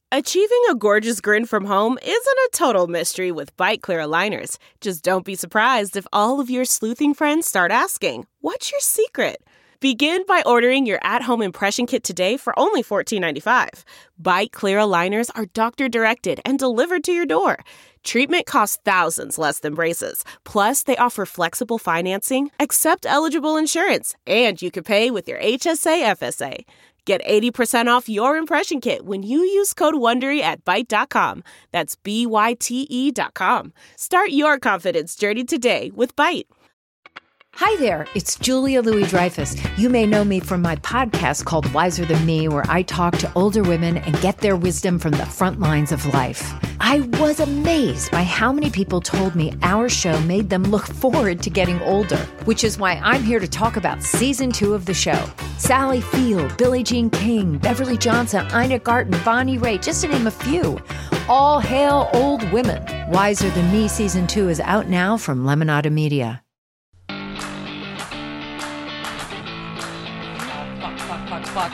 Achieving a gorgeous grin from home isn't a total mystery with Byte Clear aligners. Just don't be surprised if all of your sleuthing friends start asking, "What's your secret?" Begin by ordering your at-home impression kit today for only $14.95. Byte Clear aligners are doctor-directed and delivered to your door. Treatment costs thousands less than braces. Plus, they offer flexible financing, accept eligible insurance, and you can pay with your HSA FSA. Get 80% off your impression kit when you use code WONDERY at Byte.com. That's BYTE.com. Start your confidence journey today with Byte. Hi there, it's Julia Louis-Dreyfus. You may know me from my podcast called Wiser Than Me, where I talk to older women and get their wisdom from the front lines of life. I was amazed by how many people told me our show made them look forward to getting older, which is why I'm here to talk about season 2 of the show. Sally Field, Billie Jean King, Beverly Johnson, Ina Garten, Bonnie Raitt, just to name a few. All hail old women. Wiser Than Me season 2 is out now from Lemonada Media. Fuck.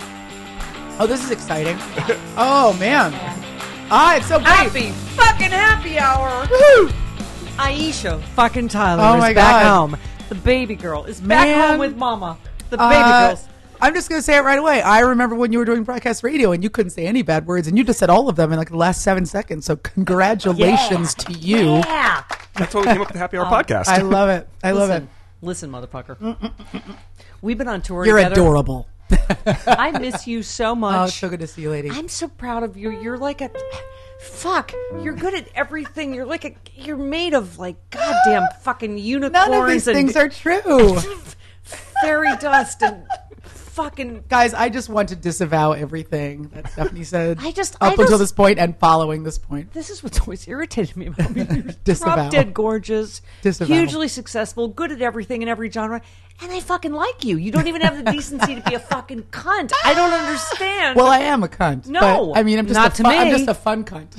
Oh, this is exciting. Oh, man. It's so great. Fucking happy hour. Woo! Aisha fucking Tyler Oh is my back God. home. The baby girl is back home with mama. The baby girls. I'm just going to say it right away. I remember when you were doing broadcast radio and you couldn't say any bad words, and you just said all of them in like the last 7 seconds. So congratulations to you. Yeah. That's why we came up with the Happy Hour podcast. I love it. I love it. Listen, motherfucker. We've been on tour You're together. adorable. I miss you so much. Oh, it's so good to see you, lady. I'm so proud of you. You're like a... Fuck. You're good at everything. You're like a... You're made of like goddamn fucking unicorns. None of these and things are true. fairy dust and fucking... Guys, I just want to disavow everything that Stephanie said I just- until this point and following this point. This is what's always irritated me about me. You're Disavow. drop dead gorgeous, Disavow. hugely successful, good at everything in every genre, and I fucking like you. You don't even have the decency to be a fucking cunt. I don't understand. Well, I am a cunt. No, but, I mean, I'm just not to I'm me. just a fun cunt.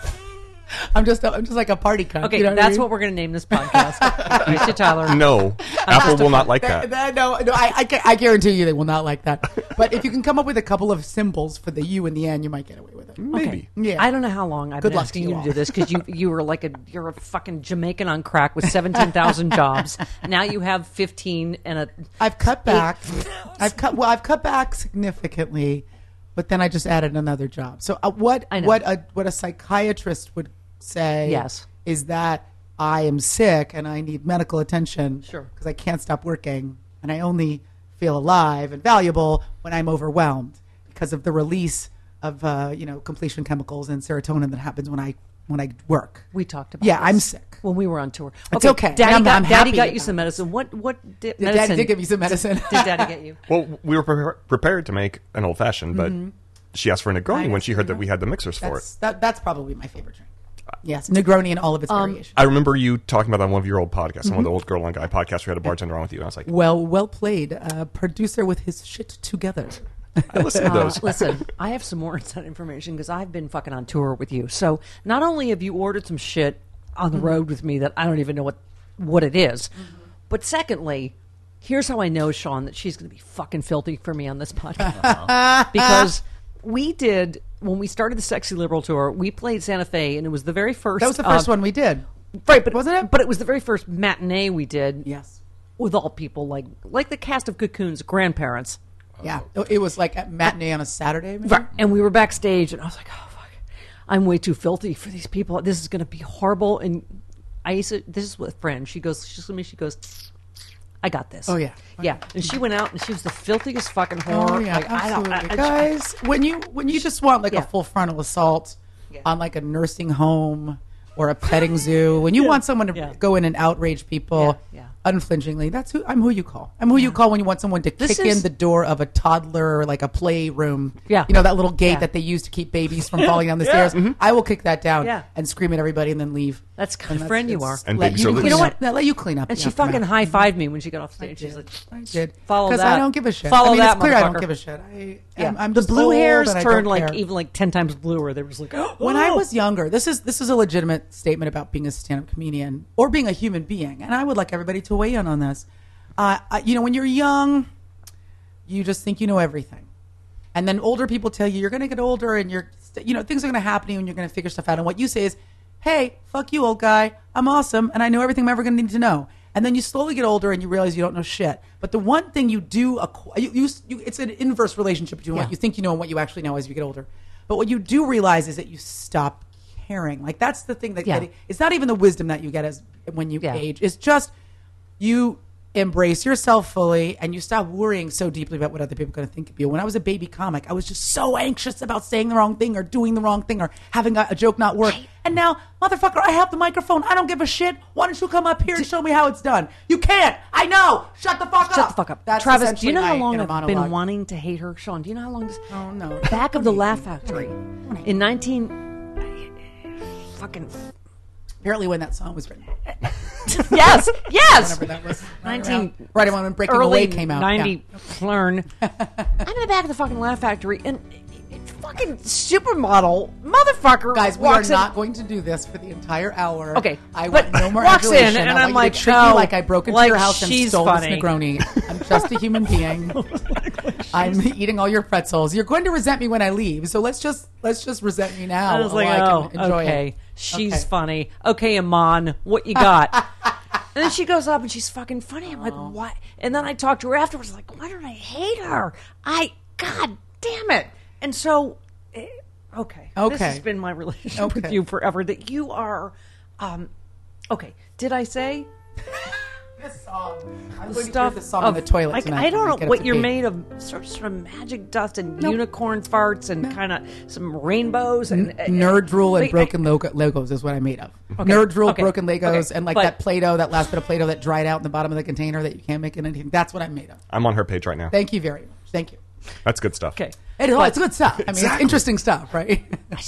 I'm just like a party cunt. Okay, you know that's I mean? what we're going to name this podcast. Aisha Tyler. No, Apple will not like that. No, I guarantee you they will not like that. But if you can come up with a couple of symbols for the U and the N, you might get away with it. Maybe. Yeah. I don't know how long I've Good been luck asking to you you to do all. this because you were like you're a fucking Jamaican on crack with 17,000 jobs. Now you have 15 and a. I've cut back. I've cut back significantly, but then I just added another job. So what I know. what a psychiatrist would say Yes. is that I am sick and I need medical attention. Sure. Because I can't stop working and I only feel alive and valuable when I'm overwhelmed because of the release of completion chemicals and serotonin that happens when I work. We talked about. Yeah, this I'm sick. when we were on tour. It's okay. Daddy I'm got happy you about some it. medicine. What medicine? Daddy did give me some medicine. Did Daddy get you? Well, we were prepared to make an old fashioned, but she asked for a Negroni when she heard that Negroni. we had the mixers for it. That's probably my favorite drink. Yes, Negroni and all of its variations. I remember you talking about that on one of your old podcasts, one of the old Girl on Guy podcasts. We had a bartender on with you, and I was like, Well played. Producer with his shit together. I listened to those. Listen, I have some more inside information because I've been fucking on tour with you. So not only have you ordered some shit on the road with me that I don't even know what it is, but secondly, here's how I know, Sean, that she's going to be fucking filthy for me on this podcast. Because we did, when we started the Sexy Liberal Tour, we played Santa Fe, and it was the very first... That was the first one we did. Right, but Wasn't it? But it was the very first matinee we did. Yes. With all people, like the cast of Cocoon's grandparents. Yeah. It was like a matinee on a Saturday, maybe? Right. And we were backstage, and I was like, oh, fuck. I'm way too filthy for these people. This is going to be horrible. And Aisha, this is with a friend. She goes, I got this. Oh, yeah. Yeah. And she went out, and she was the filthiest fucking whore. Oh, yeah, Like, absolutely. Guys, when you just want like Yeah. a full frontal assault on like a nursing home or a petting zoo, when you want someone to go in and outrage people unflinchingly, I'm who you call. I'm who you call when you want someone to kick in the door of a toddler, like a playroom. Yeah. You know, that little gate that they use to keep babies from falling down the stairs. I will kick that down Yeah. and scream at everybody and then leave. That's the kind of friend you are. And Let babies you are clean loose. You know up- Let you clean up. And the she fucking aftermath. high-fived me when she got off stage. She's like, I did. follow Because that. I don't give a shit. Follow I mean, that, it's clear I don't motherfucker. give a shit. I'm the just blue old hairs and I turned don't like care. even like 10 times bluer. They were just like, When I was younger, this is a legitimate statement about being a stand-up comedian or being a human being, and I would like everybody to weigh in on this. When you're young, you just think you know everything, and then older people tell you you're going to get older and your things are going to happen to you and you're going to figure stuff out. And what you say is, hey, fuck you, old guy. I'm awesome. And I know everything I'm ever going to need to know. And then you slowly get older and you realize you don't know shit. But the one thing you do, it's an inverse relationship between what you think you know and what you actually know as you get older. But what you do realize is that you stop caring. Like that's the thing that it's not even the wisdom that you get when you age. It's just you embrace yourself fully and you stop worrying so deeply about what other people are going to think of you. When I was a baby comic, I was just so anxious about saying the wrong thing or doing the wrong thing or having a joke not work. And now, motherfucker, I have the microphone. I don't give a shit. Why don't you come up here and show me how it's done? You can't. I know. Shut the fuck up. Shut the fuck up. That's Travis, do you know how long I've monologue. been wanting to hate her? Sean, do you know how long this... Oh, no. Back of the Laugh Factory. In 19... Fucking... Apparently when that song was written. Yes. Whenever that was. Right when Breaking Early Away came out. 90 Learn. I'm in the back of the fucking Laugh Factory and fucking supermodel motherfucker Guys, we are walks not going to do this for the entire hour. Okay, I but want no more walks in adulation. and I I'm want you like, to treat me oh, like I broke into like your house and she's stole funny. this Negroni. I'm just a human being. I'm eating all your pretzels. You're going to resent me when I leave, so let's just resent me now. I was like, I can enjoy okay, it. she's funny. Okay, Iman, what you got? And then she goes up and she's fucking funny. I'm like, what? And then I talked to her afterwards, like, why did I hate her? God damn it. And so, okay. This has been my relationship with you forever. That you are, okay. Did I say? This song. I'm The going to stuff hear this song in the toilet tonight. I don't when know get what up you're to made of. Sort of magic dust and unicorn farts and kind of some rainbows and nerd drool and like, broken Legos is what I'm made of. Nerd drool, broken Legos, and like that Play-Doh, that last bit of Play-Doh that dried out in the bottom of the container that you can't make into anything. That's what I'm made of. I'm on her page right now. Thank you very much. Thank you. That's good stuff. Okay. It's good stuff. I mean, it's interesting stuff, right?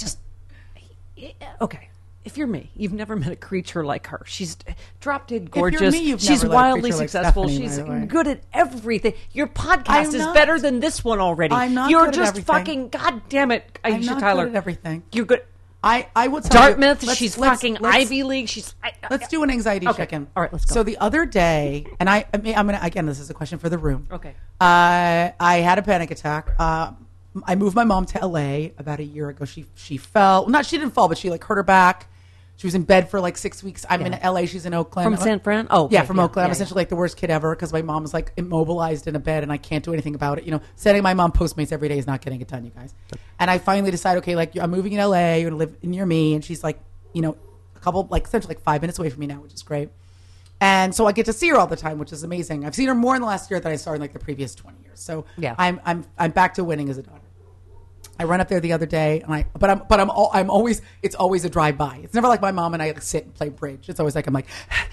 Okay. If you're me, you've never met a creature like her. She's drop dead gorgeous. If you're me, you've She's never met a wildly creature like successful. Stephanie, She's by the way. good at everything. Your podcast I'm is not. better than this one already. I'm not You're good at just everything. fucking god damn it, Aisha I'm not Tyler. good at everything. You're good. I will tell Dartmouth. you. She's fucking Ivy League. She's. Let's do an anxiety check-in. All right, let's go. So the other day, and I'm gonna again. This is a question for the room. Okay. I had a panic attack. I moved my mom to LA about a year ago. She fell. Not she didn't fall, but she like hurt her back. She was in bed for like 6 weeks. I'm in LA. She's in Oakland. From San Fran? Oh, okay. yeah, from Oakland. I'm yeah. essentially like the worst kid ever because my mom is like immobilized in a bed and I can't do anything about it. You know, sending my mom Postmates every day is not getting it done, you guys. And I finally decided, okay, like I'm moving in LA. You're gonna live near me, and she's like, you know, a couple like essentially like 5 minutes away from me now, which is great. And so I get to see her all the time, which is amazing. I've seen her more in the last year than I saw her in like the previous 20 years. So yeah. I'm back to winning as a daughter. I run up there the other day, and I'm always, it's always a drive by. It's never like my mom and I sit and play bridge. It's always like I'm like,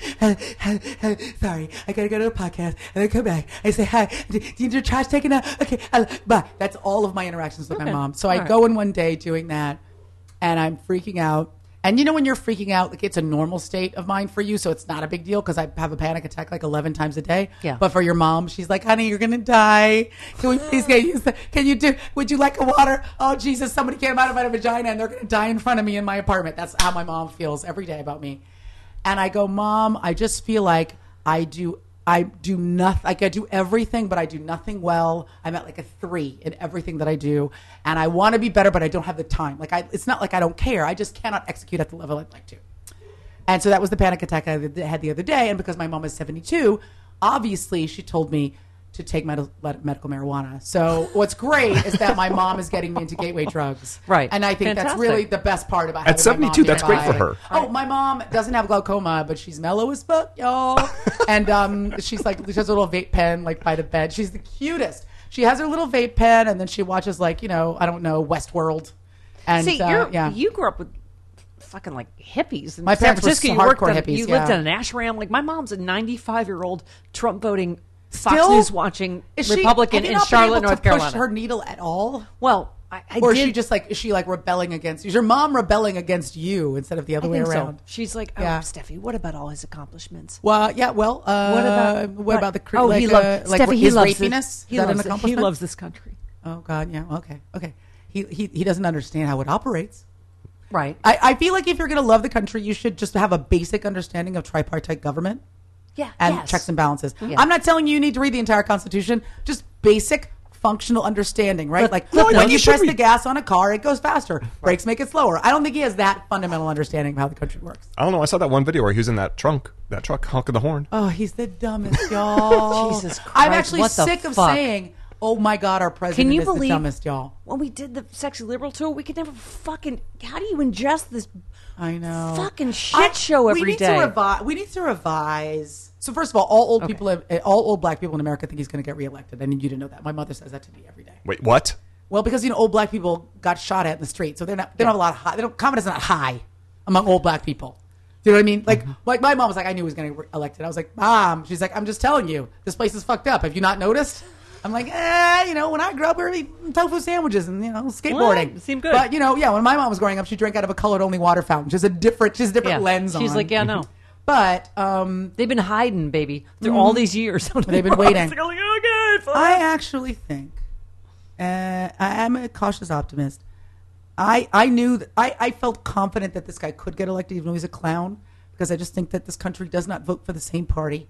sorry, I gotta go to a podcast, and then come back. I say hi. Do you need your trash taken out? Okay, bye. That's all of my interactions with my mom. So I go in one day doing that, and I'm freaking out. And you know when you're freaking out, like it's a normal state of mind for you, so it's not a big deal because I have a panic attack like 11 times a day. Yeah. But for your mom, she's like, honey, you're going to die. Can we please get you, would you like a water? Oh, Jesus, somebody came out of my vagina and they're going to die in front of me in my apartment. That's how my mom feels every day about me. And I go, Mom, I just feel like I do nothing. Like I do everything, but I do nothing well. I'm at like a 3 in everything that I do, and I want to be better, but I don't have the time. Like it's not like I don't care. I just cannot execute at the level I'd like to. And so that was the panic attack I had the other day. And because my mom is 72, obviously she told me to take medical marijuana. So what's great is that my mom is getting me into gateway drugs. Right. And I think that's really the best part about having At 72, my mom that's great for nearby. her. Oh, my mom doesn't have glaucoma, but she's mellow as fuck, y'all. And she's like, she has a little vape pen like by the bed. She's the cutest. She has her little vape pen, and then she watches like, you know, I don't know, Westworld. And see, you grew up with fucking like hippies in my San parents were Francisco. hardcore hippies. You lived in an ashram. Like my mom's a 95-year-old Trump voting, Fox Still? News watching Republican in Charlotte, North Carolina. Push her needle at all? Well, I or did. is she just like, is she like rebelling against? Is your mom rebelling against you instead of the other way think around? So. She's like, oh, Steffi, what about all his accomplishments? Well, yeah. Well, what about the he loves like Steffi, his he loves rapiness? He Is that an loves it. accomplishment? He loves this country. Oh God, yeah. Okay. He doesn't understand how it operates. Right. I feel like if you're going to love the country, you should just have a basic understanding of tripartite government. Yeah. And yes. checks and balances. Yeah. I'm not telling you need to read the entire Constitution. Just basic functional understanding, right? Like no, when you press the gas on a car, it goes faster. Brakes make it slower. I don't think he has that fundamental understanding of how the country works. I don't know. I saw that one video where he was in that truck honking the horn. Oh, he's the dumbest, y'all. Jesus Christ, I'm actually what the sick of fuck? saying, oh my God, our president is the dumbest, y'all. When we did the Sexy Liberal tour, we could never fucking... How do you ingest this I know. fucking shit show every day? We need to revise. So first of all all old black people in America think he's going to get reelected. I need you to know that. My mother says that to me every day. Wait, what? Well, because old black people got shot at in the street, so they don't have a lot of high. Confidence is not high among old black people. Do you know what I mean? Like my mom was like, I knew he was going to get elected. I was like, Mom, she's like, I'm just telling you, this place is fucked up. Have you not noticed? I'm like, when I grew up, we were eating tofu sandwiches and skateboarding. Well, seemed good. But when my mom was growing up, she drank out of a colored only water fountain. She has a different lens on. She's like, yeah, no. But they've been hiding, baby, through all these years. They've been waiting. Like, okay, fine. I actually think I am a cautious optimist. I knew that I felt confident that this guy could get elected, even though he's a clown, because I just think that this country does not vote for the same party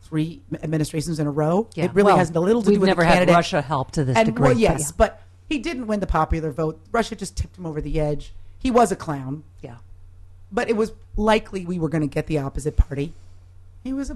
3 administrations in a row. Yeah. It really has a little to do with the candidate. We've never had Russia help to this degree. Well, yes, but he didn't win the popular vote. Russia just tipped him over the edge. He was a clown. Yeah. But it was likely we were going to get the opposite party. He was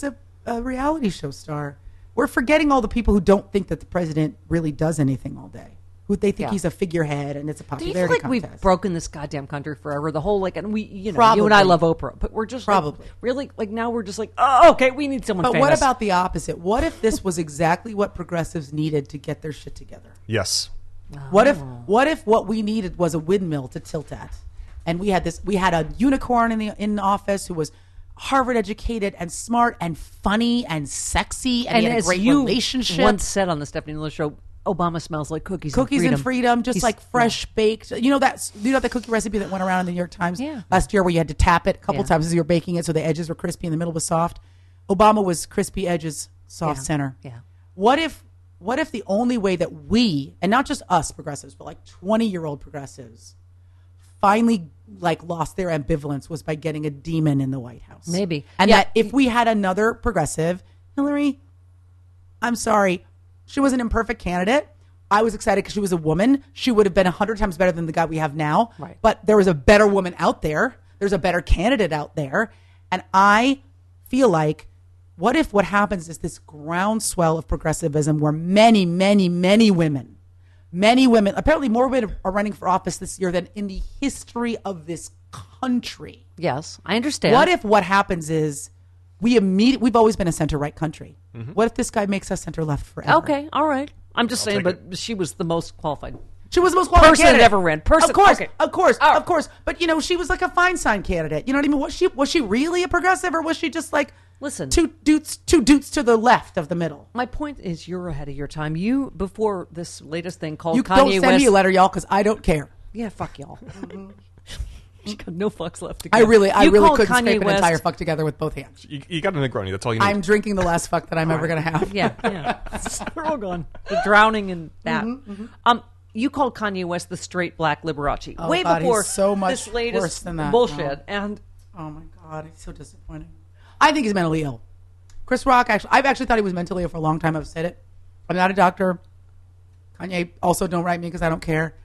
a reality show star. We're forgetting all the people who don't think that the president really does anything all day. Who they think he's a figurehead and it's a popularity contest. Do you feel like we've broken this goddamn country forever? The whole and we, you Probably. and I love Oprah, but we're just Probably. really now we're just like, oh, okay, we need someone. But famous. what about the opposite? What if this was exactly what progressives needed to get their shit together? Yes. What if what we needed was a windmill to tilt at, and we had a unicorn in the office who was Harvard educated and smart and funny and sexy and he had a great relationship. Once said on the Stephanie Miller Show, Obama smells like cookies and freedom, just like fresh baked. You know that cookie recipe that went around in the New York Times last year, where you had to tap it a couple times as you were baking it, so the edges were crispy and the middle was soft. Obama was crispy edges, soft center. Yeah. What if the only way that we, and not just us progressives, but like 20-year-old progressives, finally lost their ambivalence was by getting a demon in the White House? Maybe. And that if we had another progressive, Hillary, I'm sorry, she was an imperfect candidate. I was excited because she was a woman. She would have been 100 times better than the guy we have now. Right. But there was a better woman out there. There's a better candidate out there. And I feel like, what if what happens is this groundswell of progressivism where many, many, many women, apparently more women are running for office this year than in the history of this country. Yes, I understand. What if what happens is we've always been a center-right country. Mm-hmm. What if this guy makes us center-left forever? Okay, all right. I'm just saying, but she was the most qualified. She was the most qualified person candidate. that ever ran. Of course. But, she was like a Feinstein candidate. You know what I mean? Was she really a progressive, or was she just like... Listen, two dudes to the left of the middle? My point is, you're ahead of your time. You, before this latest thing called Kanye don't West... send me a letter, y'all, because I don't care. Yeah, fuck y'all. She got no fucks left to give. I really couldn't Kanye scrape West. an entire fuck together with both hands. You got a Negroni. That's all you need. I'm drinking the last fuck that I'm ever going to have. Yeah. We're all gone. We're drowning in that. You called Kanye West the straight black Liberace. Oh, way God, before he's so much this latest worse than that. bullshit. No. And oh my God, he's so disappointing. I think he's mentally ill. Chris Rock, I've actually thought he was mentally ill for a long time. I've said it. I'm not a doctor. Kanye, also don't write me because I don't care.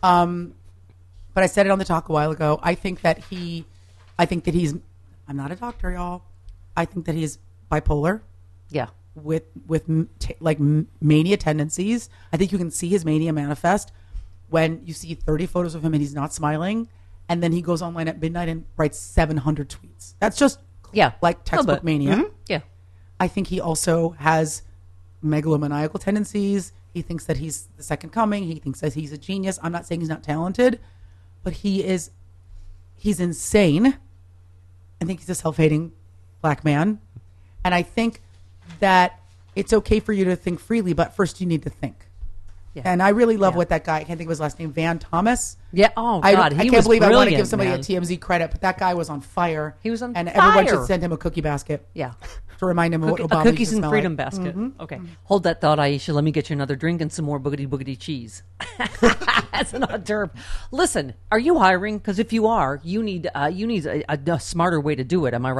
But I said it on the talk a while ago. I think that he's, I'm not a doctor, y'all. I think that he's bipolar. Yeah. With mania tendencies. I think you can see his mania manifest when you see 30 photos of him and he's not smiling. And then he goes online at midnight and writes 700 tweets. That's just like textbook mania. Mm-hmm. Yeah. I think he also has megalomaniacal tendencies. He thinks that he's the second coming. He thinks that he's a genius. I'm not saying he's not talented, but he's insane. I think he's a self-hating black man. And I think that it's okay for you to think freely, but first you need to think. Yeah. And I really love what that guy, I can't think of his last name, Van Thomas. Yeah. Oh, God. I can't believe I want to give somebody a TMZ credit, but that guy was on fire. He was on fire. And fire. everyone should send him a cookie basket. Yeah. To remind him of what Obama cookies used to and freedom like. basket. Mm-hmm. Okay. Hold that thought, Aisha. Let me get you another drink and some more boogity cheese. That's an hors d'oeuvre. Listen, are you hiring? Because if you are, you need a smarter way to do it. Am I right?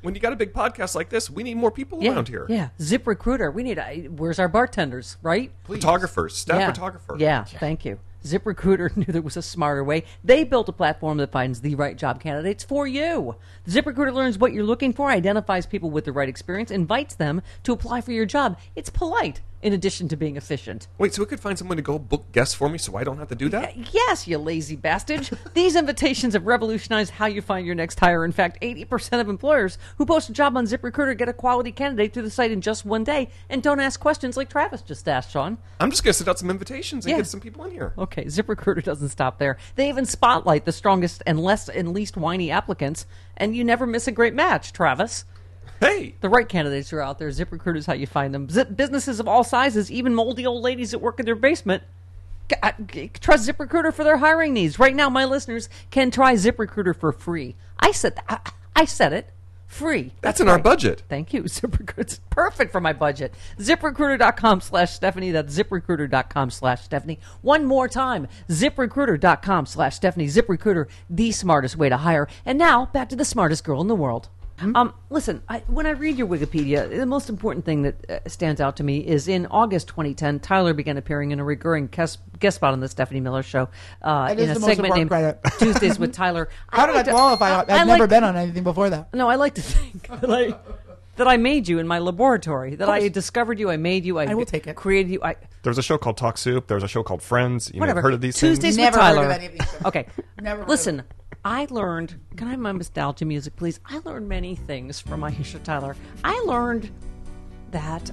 When you got a big podcast like this, we need more people around here. Yeah, ZipRecruiter. We need. Where's our bartenders, right? Photographers, staff photographer. Yeah, thank you. ZipRecruiter knew there was a smarter way. They built a platform that finds the right job candidates for you. ZipRecruiter learns what you're looking for, identifies people with the right experience, invites them to apply for your job. It's polite, in addition to being efficient. Wait, so we could find someone to go book guests for me so I don't have to do that? Yes, you lazy bastard. These invitations have revolutionized how you find your next hire. In fact, 80% of employers who post a job on ZipRecruiter get a quality candidate through the site in just one day and don't ask questions like Travis just asked, Sean. I'm just going to send out some invitations and get some people in here. Okay, ZipRecruiter doesn't stop there. They even spotlight the strongest and least whiny applicants, and you never miss a great match, Travis. Hey! The right candidates are out there. ZipRecruiter is how you find them. Businesses of all sizes, even moldy old ladies that work in their basement, trust ZipRecruiter for their hiring needs. Right now, my listeners can try ZipRecruiter for free. I said it. Free. That's in our budget. Thank you. ZipRecruiter's perfect for my budget. ZipRecruiter.com/Stephanie. That's ZipRecruiter.com/Stephanie. One more time. ZipRecruiter.com/Stephanie. ZipRecruiter, the smartest way to hire. And now, back to the smartest girl in the world. Listen, when I read your Wikipedia, the most important thing that stands out to me is in August 2010, Tyler began appearing in a recurring guest spot on the Stephanie Miller Show in a segment named Tuesdays with Tyler. How did I qualify? I've never been on anything before that. No, I like to think that I made you in my laboratory, that I discovered you, I made you, I will take it. Created you. There's a show called Talk Soup. There's a show called Friends. You may have heard of these Tuesdays things? with Never Tyler. heard of any of these shows. Okay. Never Listen, I learned, can I have my nostalgia music, please? I learned many things from Aisha Tyler. I learned that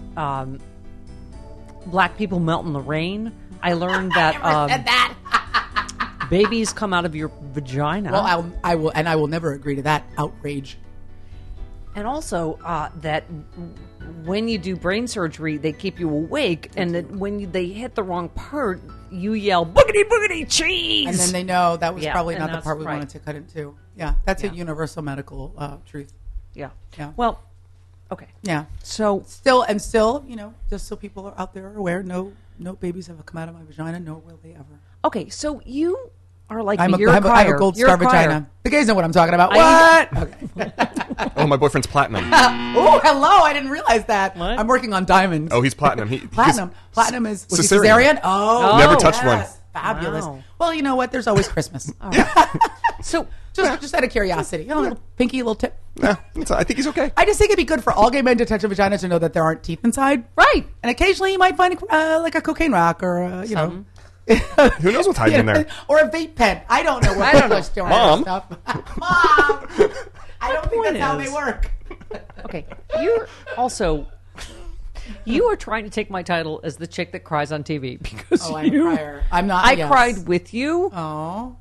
black people melt in the rain. I learned that babies come out of your vagina. Well, I will never agree to that outrage. And also that when you do brain surgery, they keep you awake, and that when they hit the wrong part, you yell, boogity, boogity, cheese! And then they know that was probably not the part we wanted to cut into. Yeah, that's a universal medical truth. Yeah. Yeah. Well, okay. Yeah. So Still, you know, just so people are out there are aware, no babies have come out of my vagina, nor will they ever. okay, so you are like I'm you're a I have a gold You're star a crier. vagina. The guys know what I'm talking about. What? Okay. Oh, my boyfriend's platinum. Oh, hello! I didn't realize that. What? I'm working on diamonds. Oh, he's platinum. Platinum. Platinum is was he cesarean. cesarean? Oh, Never touched one. Fabulous. Wow. Well, you know what? There's always Christmas. So Just out of curiosity, a little pinky, little tip. Nah, I think he's okay. I just think it'd be good for all gay men to touch a vagina to know that there aren't teeth inside. right. And occasionally you might find like a cocaine rock or you know. Who knows what's hiding in there? Or a vape pen. I don't know. I don't know. Storing Mom. stuff. Mom. I don't think that's how they work. Okay. You're also you are trying to take my title as the chick that cries on TV because Oh, I'm a crier. I'm not. I yes. cried with you. Oh.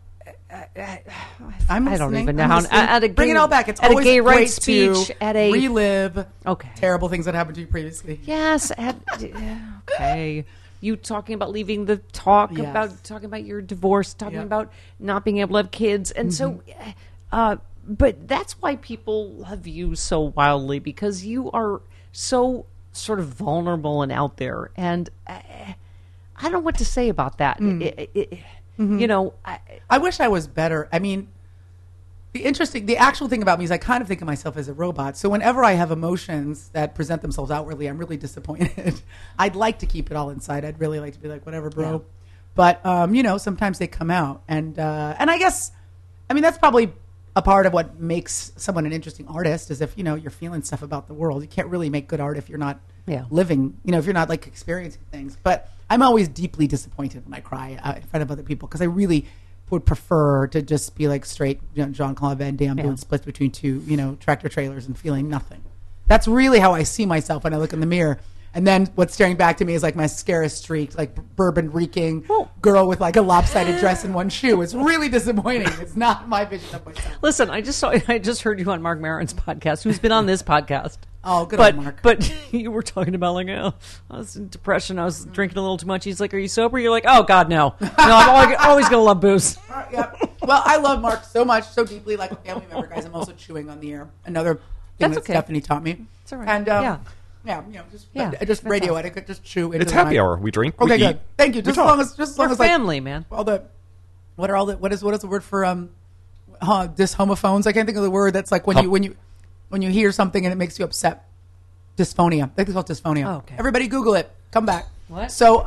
I don't even know how. At a gay, Bring it all back. It's at always a gay great rights speech. to At a relive okay. terrible things that happened to you previously. Yes. Okay. You talking about leaving the talk Yes. about talking about your divorce, talking Yeah. about not being able to have kids, and so. But that's why people love you so wildly because you are so sort of vulnerable and out there, and I don't know what to say about that. You know, I wish I was better. I mean, the actual thing about me is I kind of think of myself as a robot. So whenever I have emotions that present themselves outwardly, I'm really disappointed. I'd like to keep it all inside. I'd really like to be like, whatever, bro. Yeah. But, you know, sometimes they come out. And I guess, I mean, that's probably a part of what makes someone an interesting artist is if, you know, you're feeling stuff about the world. You can't really make good art if you're not living, you know, if you're not like experiencing things. But I'm always deeply disappointed when I cry in front of other people because I really would prefer to just be like straight, you know, Jean-Claude Van Damme doing splits between two, you know, tractor trailers and feeling nothing. That's really how I see myself when I look in the mirror. And then what's staring back to me is like mascara streaked, like bourbon reeking girl with like a lopsided dress in one shoe. It's really disappointing. It's not my vision of myself. listen, I just heard you on Mark Maron's podcast, who's been on this podcast. Oh, good old Mark. But you were talking about like, I was in depression. I was drinking a little too much. He's like, "Are you sober?" You're like, "Oh God, no. No, I'm always gonna love booze." Yep. Well, I love Mark so much, so deeply, like a family member, guys. I'm also chewing on the air. Another thing that Stephanie taught me. That's all right. And yeah, you know, just radio awesome. etiquette, just chew. Into It's happy hour. We drink. Okay, we good. eat. Thank you. Just as long as we're like, family, man. All the what is the word for dishomophones? I can't think of the word that's like when you when you hear something and it makes you upset. Dysphonia. I think it's called dysphonia. Oh, okay. Everybody Google it. Come back. What? So,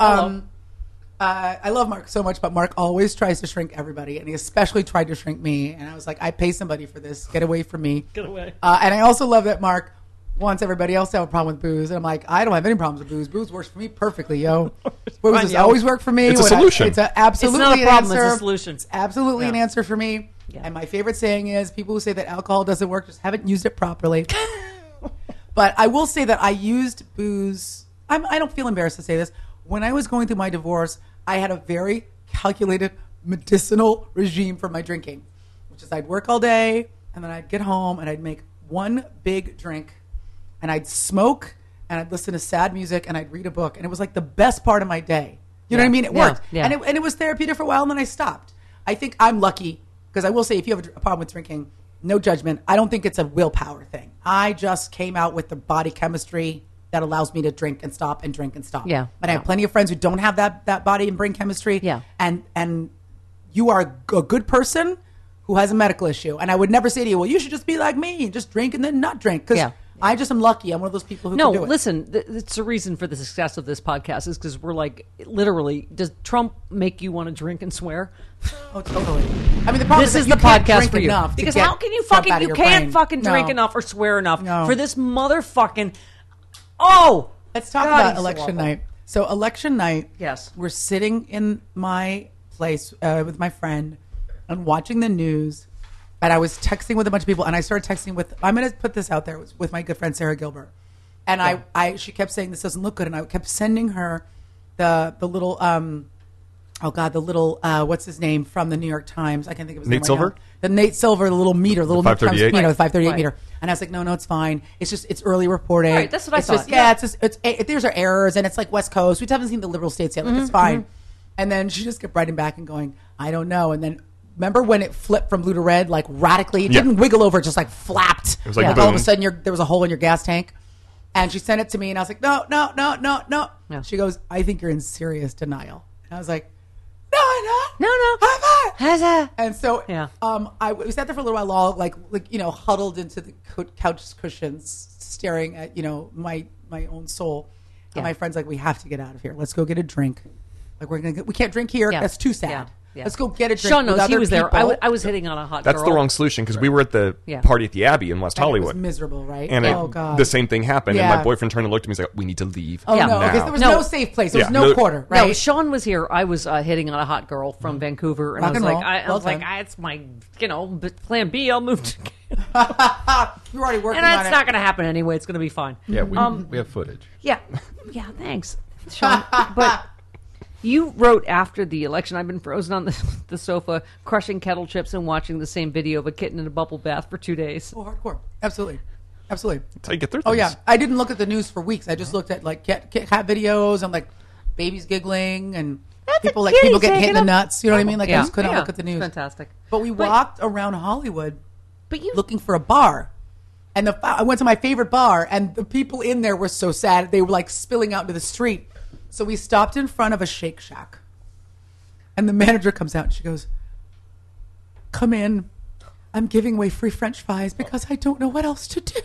I love Mark so much, but Mark always tries to shrink everybody, and he especially tried to shrink me. And I was like, I pay somebody for this. Get away from me. Get away. And I also love that Mark wants everybody else to have a problem with booze. And I'm like, I don't have any problems with booze. Booze works for me perfectly, yo. Booze has always worked for me. It's a solution. It's absolutely It's not a problem, an answer. it's a solution. It's absolutely an answer for me. Yeah. And my favorite saying is, people who say that alcohol doesn't work just haven't used it properly. But I will say that I used booze. I don't feel embarrassed to say this. When I was going through my divorce, I had a very calculated medicinal regime for my drinking, which is I'd work all day, and then I'd get home, and I'd make one big drink, and I'd smoke, and I'd listen to sad music, and I'd read a book. And it was like the best part of my day. You know what I mean? It worked. Yeah. And it was therapeutic for a while, and then I stopped. I think I'm lucky, because I will say, if you have a problem with drinking, no judgment. I don't think it's a willpower thing. I just came out with the body chemistry that allows me to drink and stop and drink and stop. Yeah. But I have plenty of friends who don't have that body and brain chemistry. Yeah. And you are a good person who has a medical issue. And I would never say to you, well, you should just be like me and just drink and then not drink. Because I just am lucky. I'm one of those people who can do it. Listen, it's a reason for the success of this podcast is because we're like, literally, does Trump make you want to drink and swear? Oh, totally. I mean, the problem This is is that the you can't podcast drink for you. enough to Because get how can you Trump fucking, out of you your can't brain. fucking drink No. enough or swear enough No. for this motherfucking, oh. Let's talk God, about he's so election awful. night. So election night, Yes. we're sitting in my place with my friend and watching the news. And I was texting with a bunch of people, and I started texting with, I'm going to put this out there, with my good friend Sarah Gilbert. And she kept saying, this doesn't look good. And I kept sending her the little, the little, what's his name from the New York Times? I can't think of his name Nate right Silver? now. The Nate Silver, the little meter, the little 538? the 538 Right. meter. And I was like, no, it's fine. It's early reporting. Right, that's what I It's thought. just, there's our errors, and it's like West Coast. We haven't seen the liberal states yet. Like, it's fine. And then she just kept writing back and going, I don't know. And then remember when it flipped from blue to red, like radically? It didn't wiggle over, it just like flapped. It was like All of a boom. sudden, there was a hole in your gas tank. And she sent it to me, and I was like, no. Yeah. She goes, I think you're in serious denial. And I was like, no, I'm not. No. I'm not. Huzzah. And so, Yeah. we sat there for a little while, all like huddled into the couch cushions, staring at my own soul. And Yeah. my friend's like, we have to get out of here. Let's go get a drink. Like we can't drink here. Yeah. That's too sad. Yeah. Let's go get a drink. Sean knows with he other was there. people. I was hitting on a hot That's girl. the wrong solution because we were at the Yeah. party at the Abbey in West And it was Hollywood. miserable, right? And oh god, the same thing happened. And Yeah. my boyfriend turned and looked at me and was like, we need to leave Oh Yeah. no, now. because there was No. no safe place. There was Yeah. no No- quarter, right? No, Sean was here. I was hitting on a hot girl from Vancouver, and Rock I was and like, roll. I Well was like, done. it's my, but plan B. I'll move to, You're already working and on that's it. not going to happen anyway. It's going to be fine. Yeah, we have footage. Yeah, thanks, Sean. But you wrote after the election, I've been frozen on the sofa, crushing kettle chips and watching the same video of a kitten in a bubble bath for 2 days. Oh, hardcore. Absolutely. Absolutely. That's how you get through Oh things. yeah, I didn't look at the news for weeks. I just looked at like cat videos and like babies giggling and people kitty getting hit in taking the a- nuts. You know what I mean? Like I just couldn't look at the It's news. fantastic. But we walked around Hollywood But you looking for a bar, and I went to my favorite bar, and the people in there were so sad. They were like spilling out into the street. So we stopped in front of a Shake Shack, and the manager comes out and she goes, "Come in. I'm giving away free French fries because I don't know what else to do."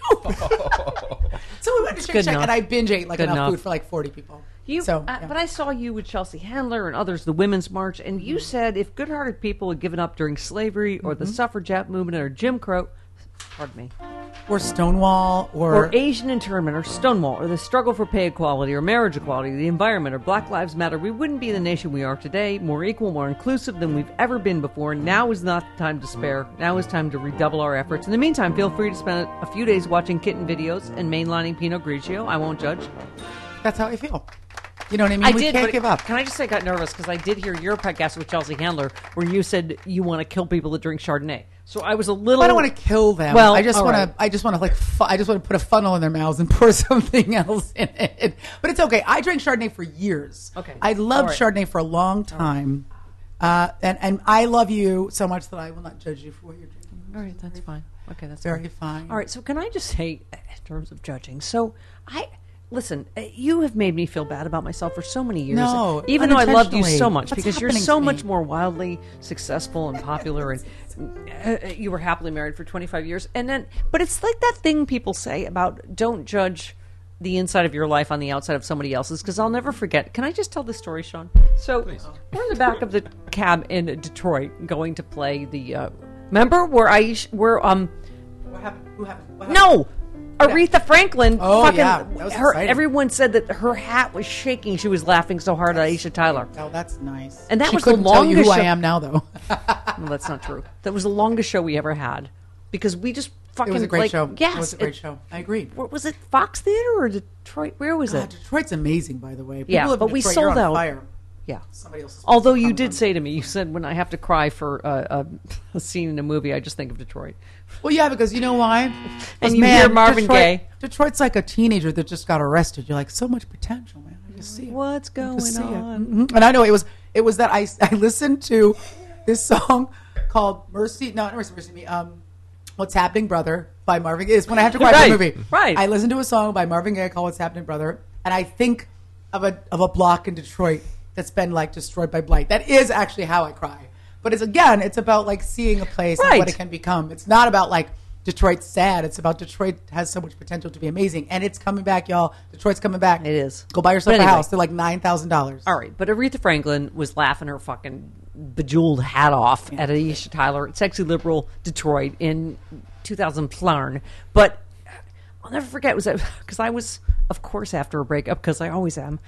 So we went to Shake good Shack, enough. and I binge ate like Good enough enough. food for like 40 people. You, So, yeah. but I saw you with Chelsea Handler and others, the Women's March, and you said if good-hearted people had given up during slavery or the suffragette movement or Jim Crow, pardon me, Or Stonewall, or Asian internment or Stonewall or the struggle for pay equality or marriage equality, the environment or Black Lives Matter, we wouldn't be the nation we are today, more equal, more inclusive than we've ever been before. Now is not the time to spare. Now is time to redouble our efforts. In the meantime, feel free to spend a few days watching kitten videos and mainlining Pinot Grigio. I won't judge. That's how I feel. You know what I mean? We can't but give up. Can I just say I got nervous because I did hear your podcast with Chelsea Handler where you said you want to kill people that drink Chardonnay. So I was a little. I don't want to kill them. Well, I just all want right. to. I just want to I just want to put a funnel in their mouths and pour something else in it. But it's okay. I drank Chardonnay for years. Okay. I loved All right. Chardonnay for a long time, and I love you so much that I will not judge you for what you're drinking. All right, that's fine. Okay, that's Very fine. All right, so can I just say, in terms of judging, so Listen, you have made me feel bad about myself for so many years. No, even though I loved you so much, What's because you're happening so to much me? more wildly successful and popular, and you were happily married for 25 years. And then, but it's like that thing people say about don't judge the inside of your life on the outside of somebody else's. Because I'll never forget. Can I just tell this story, Sean? So we're in the back of the cab in Detroit going to play the. Remember where What happened? Who happened? What happened? No. Aretha Franklin, Oh, fucking, yeah. That was exciting. everyone said that her hat was shaking. She was laughing so hard at Aisha Tyler. Oh, that's nice. And that she was the couldn't tell you longest who I show- am now, though. No, that's not true. That was the longest show we ever had because we just fucking It was a great like, show. Yes, It was a great show. I agree. What was it? Fox Theater or Detroit? Where was it? Detroit's amazing, by the way. People Yeah, live in but we Detroit, sold you're on out. Fire. Yeah. Somebody else's Although place to you come did from. say to me, you said when I have to cry for a scene in a movie, I just think of Detroit. Well, yeah, because you know why? And you hear Marvin Detroit, Gaye. Detroit's like a teenager that just got arrested. You're like, so much potential, man. I just see it. What's going Just see it. on? Mhm. And I know it was that I listened to this song called Mercy. No, not Mercy Me. What's Happening, Brother by Marvin Gaye. It's when I have to cry for Right, a movie. right. I listened to a song by Marvin Gaye called What's Happening, Brother, and I think of a block in Detroit that's been like destroyed by blight. That is actually how I cry. But it's about like seeing a place and Right. what it can become. It's not about like Detroit's sad. It's about Detroit has so much potential to be amazing, and it's coming back, y'all. Detroit's coming back. It is. Go buy yourself But a anyway. house. They're like $9,000. All right, but Aretha Franklin was laughing her fucking bejeweled hat off at Aisha Tyler at Sexy Liberal Detroit in 2000 But I'll never forget, was that because I was, of course, after a breakup, because I always am.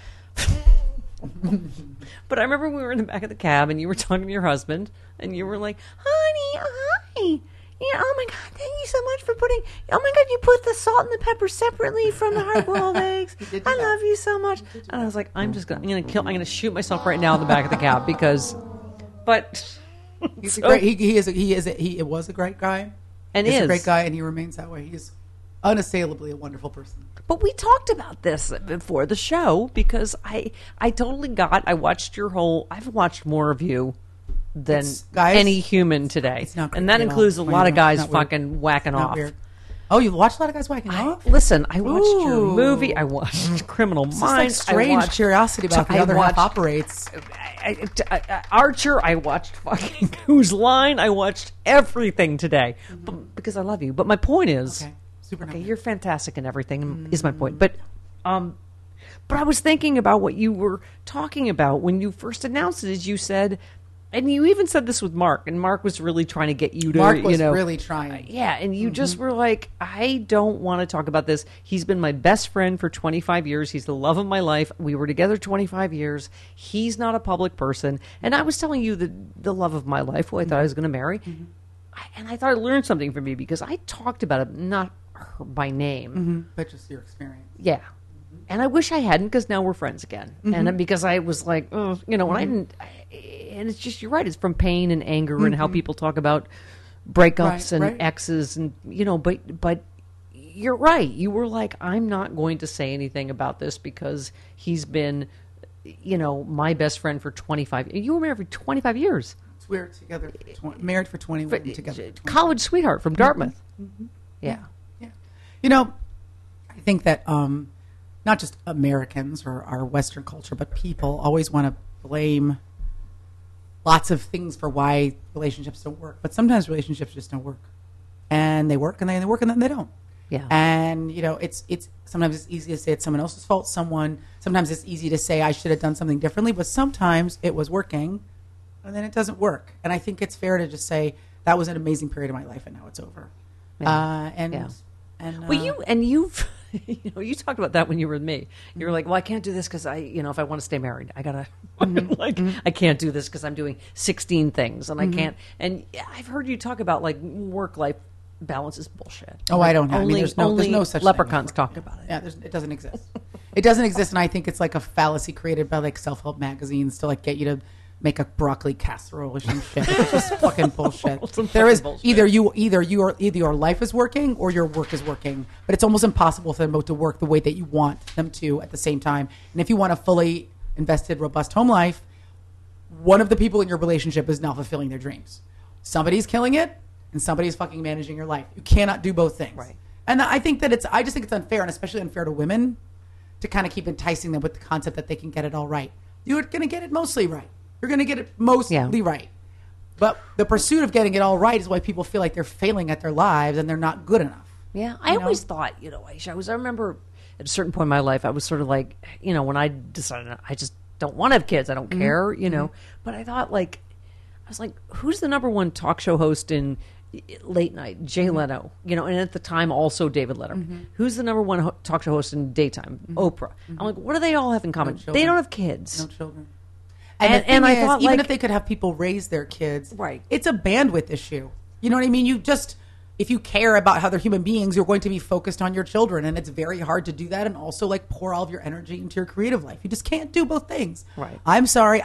But I remember we were in the back of the cab and you were talking to your husband and you were like, honey, hi. Yeah, oh my God, thank you so much for putting, oh my God, you put the salt and the pepper separately from the hard-boiled eggs. did do I that. love you so much. And I was like, I'm going to shoot myself right now in the back of the cab because, but. He's So- a great. He was a great guy, And he's is. a great guy, and he remains that way. He's unassailably a wonderful person. But we talked about this before the show because I totally I've watched more of you than Guys, any human today. It's not And that creepy at includes a all. lot of It's guys not weird. fucking whacking Not off. weird. Oh, you watched a lot of guys whacking off? Listen, I watched your Ooh. movie. I watched Criminal It's just like Minds. strange I watched curiosity about the I other half watched- operates. Archer. I watched fucking Whose Line. I watched everything today because I love you. But my point is, Okay, super okay, nice. you're fantastic and everything is my point. But I was thinking about what you were talking about when you first announced it. Is you said, and you even said this with Mark, and Mark was really trying to get you to, Mark was you know, really trying. yeah, and you just were like, I don't want to talk about this. He's been my best friend for 25 years. He's the love of my life. We were together 25 years. He's not a public person. And I was telling you the love of my life, who I thought I was going to marry. And I thought I learned something from you because I talked about it, not her by name. But just your experience. Yeah. And I wish I hadn't because now we're friends again. And then because I was like, oh, you know, when I didn't, and it's just, you're right, it's from pain and anger and how people talk about breakups and Right. exes and, you know, but you're right. You were like, I'm not going to say anything about this because he's been, you know, my best friend for 25 years. You were married for 25 years. We're together, married for 21, together. For 20. College sweetheart from Dartmouth. Yeah. Yeah. You know, I think that not just Americans or our Western culture, but people always want to blame lots of things for why relationships don't work. But sometimes relationships just don't work. And they work and they work and then they don't. Yeah. And, you know, it's sometimes it's easy to say it's someone else's fault. Sometimes it's easy to say I should have done something differently, but sometimes it was working and then it doesn't work. And I think it's fair to just say that was an amazing period of my life and now it's over. Yeah. And you've you know, you talked about that when you were with me. You were like, well, I can't do this because if I want to stay married, I gotta I can't do this because I'm doing 16 things and I can't. And I've heard you talk about like work-life balance is bullshit. Oh, I don't know. Only, there's only no such leprechauns thing. talk about it. Yeah, it doesn't exist. It doesn't exist, and I think it's like a fallacy created by like self-help magazines to like get you to make a broccoli casserole or some shit. It's just fucking bullshit. There is bullshit. either your life is working or your work is working, but it's almost impossible for them both to work the way that you want them to at the same time. And if you want a fully invested, robust home life, one of the people in your relationship is not fulfilling their dreams. Somebody's killing it, and somebody's fucking managing your life. You cannot do both things. Right. And I think that I just think it's unfair, and especially unfair to women, to kind of keep enticing them with the concept that they can get it all right. You're going to get it mostly right. You're going to get it mostly right. But the pursuit of getting it all right is why people feel like they're failing at their lives and they're not good enough. Yeah, I always thought, Aisha, I remember at a certain point in my life, I was sort of like, when I decided I just don't want to have kids, I don't care, But I thought, I was like, who's the number one talk show host in late night? Jay Leno, and at the time also David Letterman. Who's the number one talk show host in daytime? Oprah. I'm like, what do they all have in common? They don't have kids. No children. And I thought, even if they could have people raise their kids, right? It's a bandwidth issue. You know what I mean? If you care about how they're human beings, you're going to be focused on your children, and it's very hard to do that and also pour all of your energy into your creative life. You just can't do both things. Right. I'm sorry.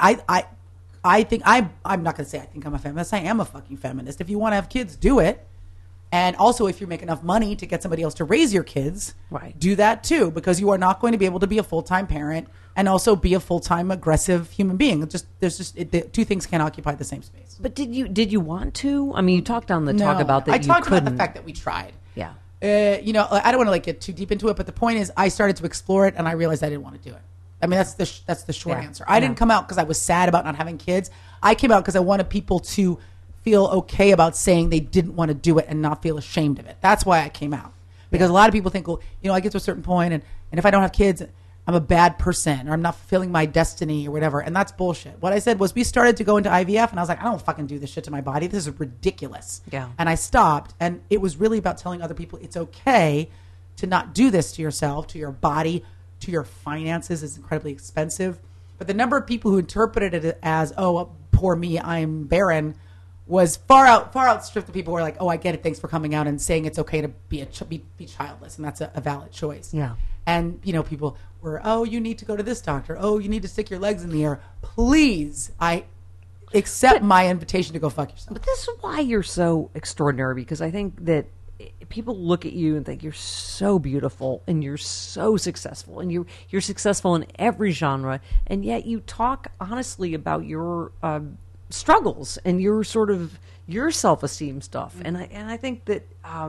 I think I'm not going to say I think I'm a feminist. I am a fucking feminist. If you want to have kids, do it. And also, if you make enough money to get somebody else to raise your kids, do that too, because you are not going to be able to be a full-time parent and also be a full-time aggressive human being. The two things can't occupy the same space. But did you want to? I mean, you talked on the talk about that. I talked about the fact that we tried. Yeah. I don't want to get too deep into it, but the point is, I started to explore it, and I realized I didn't want to do it. I mean, that's the short answer. I didn't come out because I was sad about not having kids. I came out because I wanted people to feel okay about saying they didn't want to do it and not feel ashamed of it. That's why I came out. Because a lot of people think, well, I get to a certain point, and if I don't have kids, I'm a bad person, or I'm not fulfilling my destiny, or whatever. And that's bullshit. What I said was, we started to go into IVF, and I was like, I don't fucking do this shit to my body. This is ridiculous. Yeah. And I stopped, and it was really about telling other people it's okay to not do this to yourself, to your body, to your finances. It's incredibly expensive. But the number of people who interpreted it as, oh, poor me, I'm barren, was far outstripped the people who were like, oh, I get it, thanks for coming out and saying it's okay to be childless, and that's a valid choice. Yeah. And, people were, oh, you need to go to this doctor. Oh, you need to stick your legs in the air. Please, I accept my invitation to go fuck yourself. But this is why you're so extraordinary, because I think that people look at you and think you're so beautiful and you're so successful and you're successful in every genre, and yet you talk honestly about your struggles and your sort of your self-esteem stuff. And I think that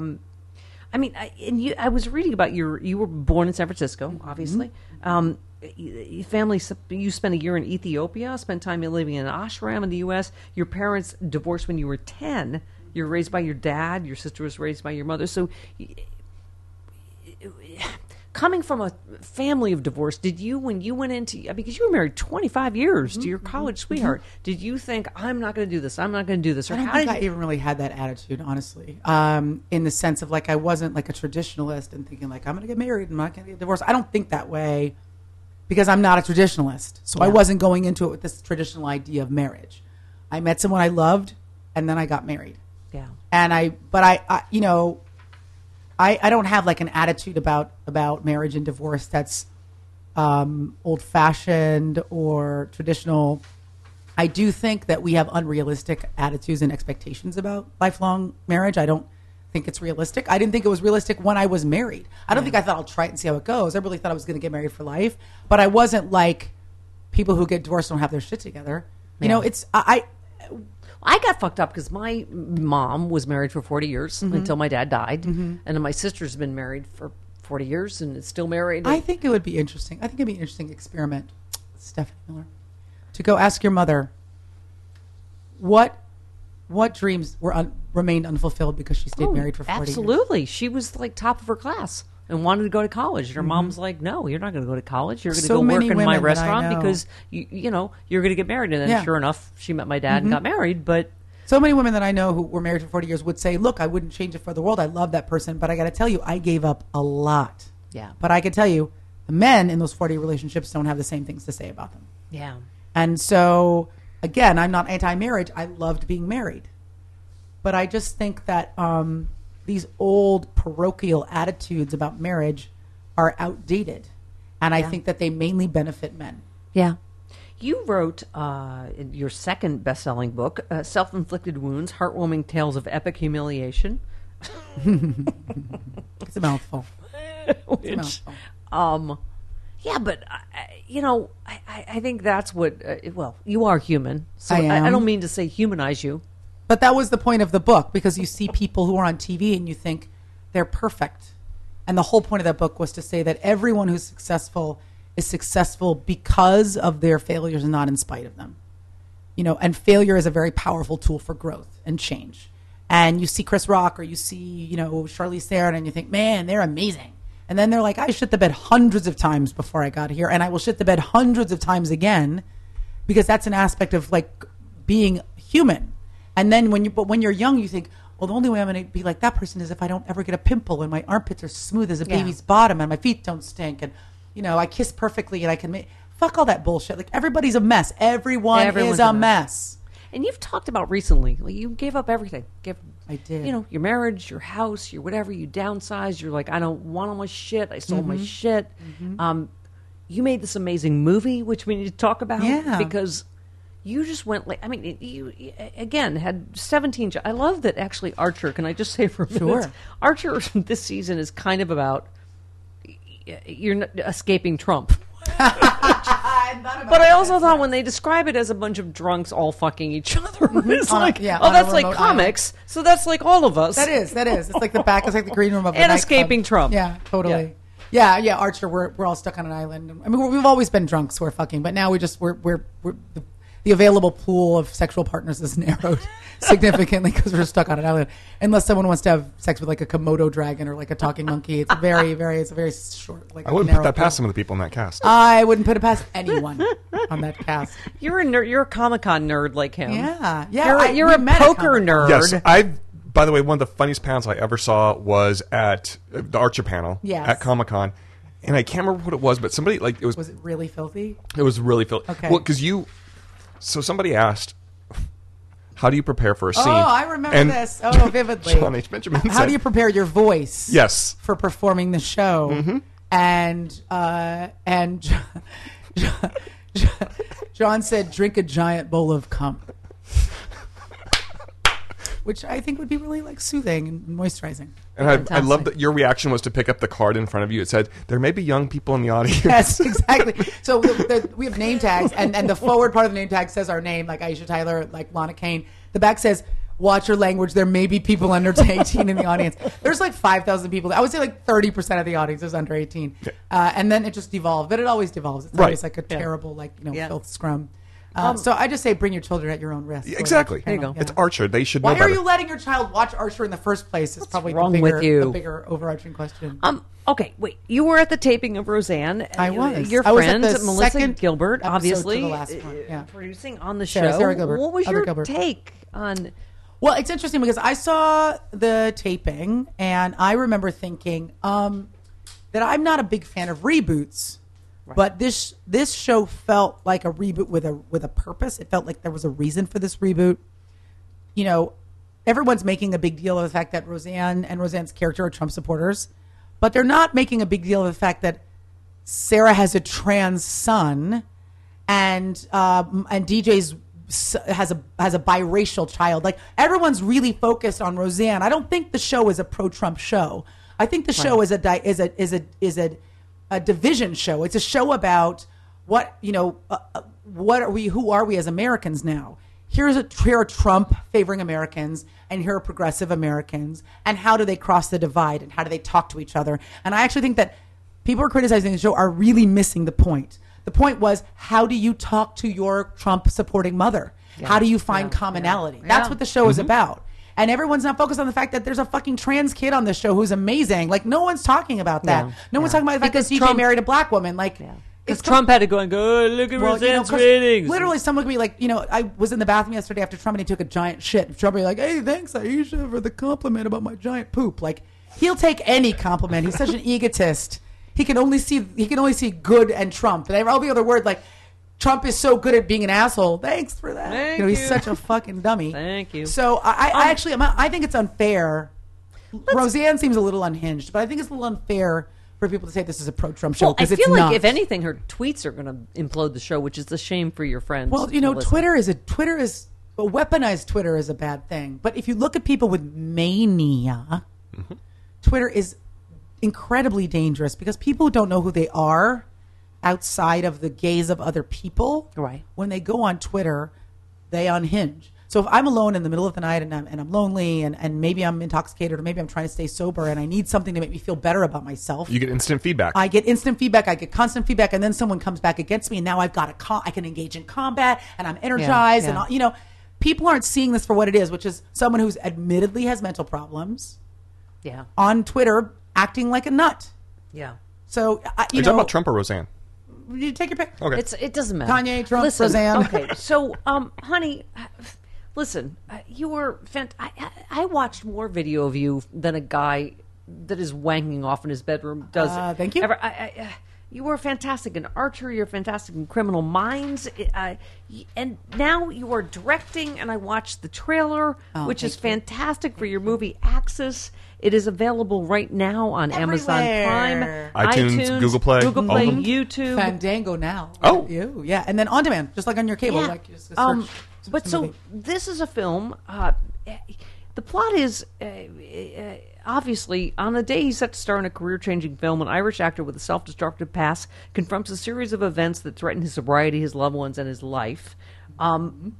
I was reading about you were born in San Francisco, obviously. Family, you spent a year in Ethiopia, spent time living in an ashram in the U.S. Your parents divorced when you were 10. You were raised by your dad. Your sister was raised by your mother. So, coming from a family of divorce, did you, when you went into, because you were married 25 years to your college sweetheart, did you think, I'm not going to do this, I'm not going to do this? Or I don't think I even really had that attitude, honestly, in the sense of I wasn't like a traditionalist and thinking I'm going to get married and I'm not going to get divorced. I don't think that way because I'm not a traditionalist. So I wasn't going into it with this traditional idea of marriage. I met someone I loved and then I got married. Yeah. And I don't have an attitude about marriage and divorce that's old-fashioned or traditional. I do think that we have unrealistic attitudes and expectations about lifelong marriage. I don't think it's realistic. I didn't think it was realistic when I was married. I don't think I thought I'll try it and see how it goes. I really thought I was going to get married for life. But I wasn't like people who get divorced don't have their shit together. I got fucked up because my mom was married for 40 years until my dad died. And then my sister's been married for 40 years and is still married. I think it would be interesting. I think it'd be an interesting experiment, Stephanie Miller, to go ask your mother what dreams remained unfulfilled because she stayed married for 40 years. Absolutely. She was top of her class and wanted to go to college. And her mom's like, no, you're not going to go to college. You're going to go work in my restaurant because, you're going to get married. And then sure enough, she met my dad and got married. But so many women that I know who were married for 40 years would say, look, I wouldn't change it for the world. I love that person. But I got to tell you, I gave up a lot. Yeah. But I can tell you, the men in those 40 relationships don't have the same things to say about them. Yeah. And so, again, I'm not anti-marriage. I loved being married. But I just think that these old parochial attitudes about marriage are outdated. And I think that they mainly benefit men. Yeah. You wrote in your second best-selling book, Self-Inflicted Wounds, Heartwarming Tales of Epic Humiliation. It's a mouthful. Yeah, but, I think that's what, you are human. So I am. I don't mean to say humanize you. But that was the point of the book, because you see people who are on TV and you think they're perfect. And the whole point of that book was to say that everyone who's successful is successful because of their failures and not in spite of them. You know, and failure is a very powerful tool for growth and change. And you see Chris Rock or you see, you know, Charlize Theron and you think, man, they're amazing. And then they're like, I shit the bed hundreds of times before I got here, and I will shit the bed hundreds of times again, because that's an aspect of like being human. And then when you're young, you think, well, the only way I'm going to be like that person is if I don't ever get a pimple and my armpits are smooth as a baby's bottom and my feet don't stink and, you know, I kiss perfectly and I can make... Fuck all that bullshit. Like, everybody's a mess. Everyone's is a mess. And you've talked about recently, like, you gave up everything. I did. You know, your marriage, your house, your whatever, you downsized. You're like, I don't want all my shit. I sold my shit. You made this amazing movie, which we need to talk about. Yeah. Because you just went like, I mean, you again had 17. I love that actually Archer, can I just say for a minute? Sure. Archer this season is kind of about you're not escaping Trump. But I also thought when they describe it as a bunch of drunks all fucking each other, it's like, oh, that's like comics. Island. So that's like all of us. That is. It's like the back. It's like the green room of the and escaping Trump. Yeah, totally. Yeah. Archer, we're all stuck on an island. I mean, we've always been drunks who are fucking, but now we're the available pool of sexual partners is narrowed significantly because we're stuck on an island. Unless someone wants to have sex with like a Komodo dragon or like a talking monkey, it's a very short. Like, I wouldn't put that past some of the people in that cast. I wouldn't put it past anyone on that cast. You're a nerd. You're a Comic-Con nerd like him. Yeah. You're a poker nerd. Yes, by the way, one of the funniest panels I ever saw was at the Archer panel at Comic-Con. And I can't remember what it was, but somebody like it was. Was it really filthy? It was really filthy. Okay. Well, because so somebody asked, how do you prepare for a scene? Oh, I remember this. Oh, vividly. John H. Benjamin How said, do you prepare your voice? Yes. For performing the show? Mm-hmm. And John said, drink a giant bowl of cum. Which I think would be really like soothing and moisturizing. And I love that your reaction was to pick up the card in front of you. It said, there may be young people in the audience. Yes, exactly. So we have name tags, and the forward part of the name tag says our name, like Aisha Tyler, like Lana Kane. The back says, watch your language. There may be people under 18 in the audience. There's like 5,000 people. I would say like 30% of the audience is under 18. Okay. And then it just devolved. But it always devolves. It's always like a terrible, filth scrum. So I just say bring your children at your own risk. Exactly. There you go. Yeah. It's Archer. They should know Why better. are you letting your child watch Archer in the first place? It's probably wrong the with you? The bigger overarching question. Okay, wait. You were at the taping of Roseanne. I was. Your I was friend, at the Melissa second Gilbert, episode obviously, to the last one. producing on the Sarah show. Gilbert. What was Other your Gilbert. take on... Well, it's interesting because I saw the taping and I remember thinking that I'm not a big fan of reboots. Right. But this show felt like a reboot with a purpose. It felt like there was a reason for this reboot. You know, everyone's making a big deal of the fact that Roseanne and Roseanne's character are Trump supporters, but they're not making a big deal of the fact that Sarah has a trans son, and DJ's has a biracial child. Like, everyone's really focused on Roseanne. I don't think the show is a pro-Trump show. I think the show is a division show. It's a show about what are we? Who are we as Americans now? Here are Trump favoring Americans, and here are progressive Americans, and how do they cross the divide, and how do they talk to each other? And I actually think that people who are criticizing the show are really missing the point. The point was, how do you talk to your Trump supporting mother? Yeah. How do you find commonality? Yeah. That's what the show is about. And everyone's not focused on the fact that there's a fucking trans kid on this show who's amazing. Like, no one's talking about that. No one's talking about the fact that DJ married a black woman. Like, because Trump had to go and go, look at Roseanne's ratings. Literally, someone could be like, I was in the bathroom yesterday after Trump and he took a giant shit. Trump would be like, hey, thanks, Aisha, for the compliment about my giant poop. Like, he'll take any compliment. He's such an egotist. He can only see good and Trump. And all the other words, like, Trump is so good at being an asshole. Thanks for that. He's such a fucking dummy. Thank you. So I think it's unfair. Roseanne seems a little unhinged, but I think it's a little unfair for people to say this is a pro-Trump show because I feel it's like not. if anything, her tweets are going to implode the show, which is a shame for your friends. Well, Twitter is weaponized. Twitter is a bad thing. But if you look at people with mania, Twitter is incredibly dangerous because people don't know who they are outside of the gaze of other people. Right. When they go on Twitter, they unhinge. So if I'm alone in the middle of the night and I'm lonely and maybe I'm intoxicated or maybe I'm trying to stay sober and I need something to make me feel better about myself. You get instant feedback. I get instant feedback. I get constant feedback. And then someone comes back against me and now I've got I can engage in combat and I'm energized. And, you know, people aren't seeing this for what it is, which is someone who's admittedly has mental problems. Yeah. On Twitter acting like a nut. Yeah. So, Are you talking about Trump or Roseanne? You take your pick. Okay. It doesn't matter. Kanye, Trump, Roseanne. Okay. So, honey, listen, you were I watched more video of you than a guy that is wanking off in his bedroom does. Thank you. You were fantastic in Archer. You're fantastic in Criminal Minds. And now you are directing, and I watched the trailer, which is fantastic for your movie Axis. It is available right now on Amazon Prime, iTunes, Google Play, YouTube, Fandango now. Oh, yeah, and then on demand, just like on your cable. Yeah. Like just search but so this is a film. The plot is obviously on the day he's set to star in a career-changing film, an Irish actor with a self-destructive past confronts a series of events that threaten his sobriety, his loved ones, and his life. And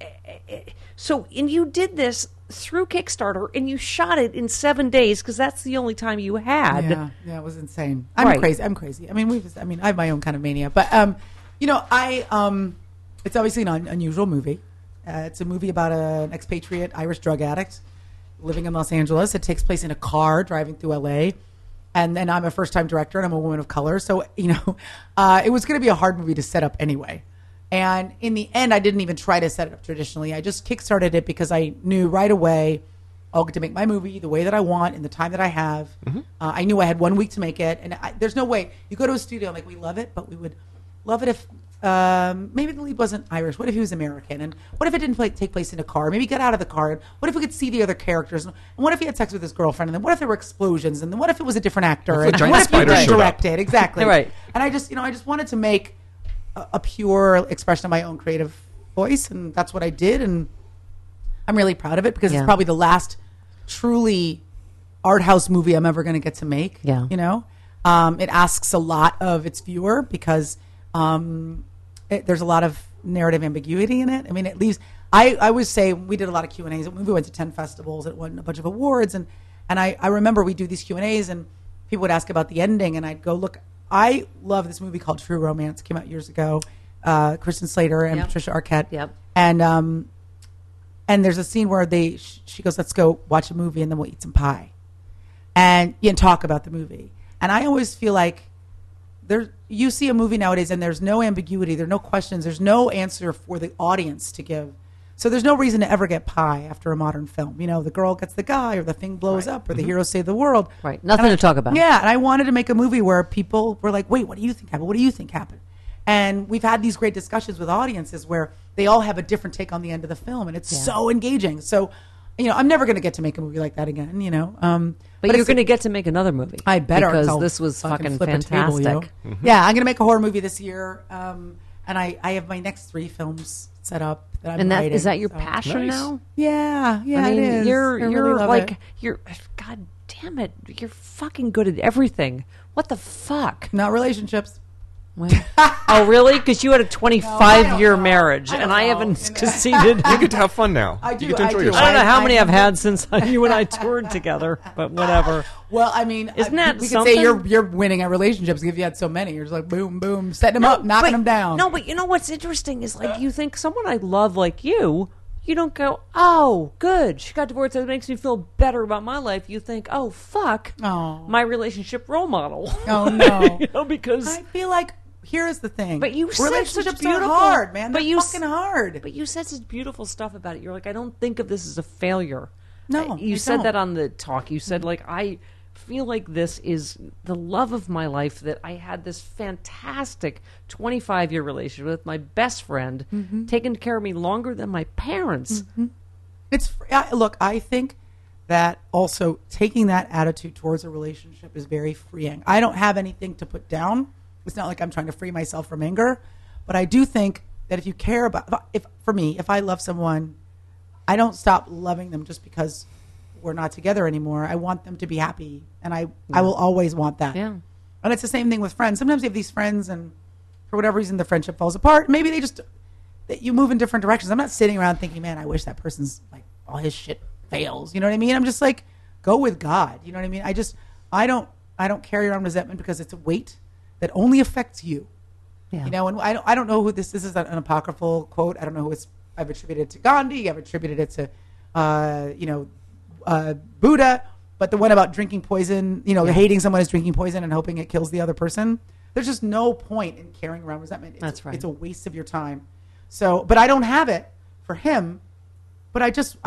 you did this through Kickstarter, and you shot it in 7 days because that's the only time you had. Yeah, it was insane. I'm crazy. I mean, I have my own kind of mania, but you know, it's obviously an unusual movie. It's a movie about an expatriate Irish drug addict living in Los Angeles. It takes place in a car driving through LA. And then I'm a first-time director and I'm a woman of color. So, you know, it was going to be a hard movie to set up anyway. And in the end, I didn't even try to set it up traditionally. I just kickstarted it because I knew right away I'll get to make my movie the way that I want in the time that I have. Mm-hmm. I knew I had 1 week to make it. And there's no way. You go to a studio, like, we love it, but we would love it if maybe the lead wasn't Irish. What if he was American? And what if it didn't take place in a car? Maybe get out of the car. And what if we could see the other characters? And what if he had sex with his girlfriend? And then what if there were explosions? And then what if it was a different actor? And what if you directed? Exactly. Right. And I just wanted to make a pure expression of my own creative voice, and that's what I did. And I'm really proud of it because it's probably the last truly art house movie I'm ever going to get to make. Yeah. You know, it asks a lot of its viewer because there's a lot of narrative ambiguity in it. I mean, it leaves. I always say we did a lot of Q&As. We went to 10 festivals. It won a bunch of awards, and I remember we do these Q&As, and people would ask about the ending, and I'd go, look, I love this movie called True Romance. It came out years ago. Kristen Slater and Patricia Arquette. Yep. And there's a scene where she goes, let's go watch a movie and then we'll eat some pie and talk about the movie. And I always feel like you see a movie nowadays and there's no ambiguity, there are no questions, there's no answer for the audience to give. So there's no reason to ever get pie after a modern film. You know, the girl gets the guy or the thing blows up or the hero save the world. Right. Nothing to talk about. Yeah. And I wanted to make a movie where people were like, wait, what do you think happened? What do you think happened? And we've had these great discussions with audiences where they all have a different take on the end of the film. And it's so engaging. So, you know, I'm never going to get to make a movie like that again, you know. But you're going to get to make another movie. I better. Because this was fucking fantastic. Table, Yeah, I'm going to make a horror movie this year. And I have my next 3 films set up that I'm writing. Is that your passion now? Yeah, I mean, it is. You're like, God damn it, you're fucking good at everything. What the fuck? Not relationships. Oh, really? Because you had a 25-year marriage, and I haven't conceded. You get to have fun now. I do. You get to enjoy yourself. I don't know how many I've had since you and I toured together, but whatever. Well, I mean, isn't that we something? could say you're winning at relationships if you had so many. You're just like boom, boom, setting them up, knocking them down. No, but you know what's interesting is like you think someone I love like you don't go, oh, good, she got divorced. That makes me feel better about my life. You think, oh, fuck, my relationship role model. Oh no, you know, because I feel like. Here's the thing. But you said such beautiful, are hard, man. They're fucking hard. But you said such beautiful stuff about it. You're like, I don't think of this as a failure. No, you said that on the talk. You said like, I feel like this is the love of my life. That I had this fantastic 25-year relationship with my best friend, taking care of me longer than my parents. Look, I think that also taking that attitude towards a relationship is very freeing. I don't have anything to put down. It's not like I'm trying to free myself from anger, but I do think that if you care about, if I love someone, I don't stop loving them just because we're not together anymore. I want them to be happy, and I will always want that. Yeah. And it's the same thing with friends. Sometimes you have these friends, and for whatever reason, the friendship falls apart. Maybe they just that you move in different directions. I'm not sitting around thinking, man, I wish that person's like all his shit fails. You know what I mean? I'm just like, go with God. You know what I mean? I don't carry around resentment because it's a weight that only affects you. Yeah. You know, and I don't know who this is an apocryphal quote. I don't know who I've attributed it to Gandhi. I've attributed it to, Buddha. But the one about drinking poison, hating someone who's drinking poison and hoping it kills the other person. There's just no point in carrying around resentment. That's right. It's a waste of your time. So, but I don't have it for him. But I just.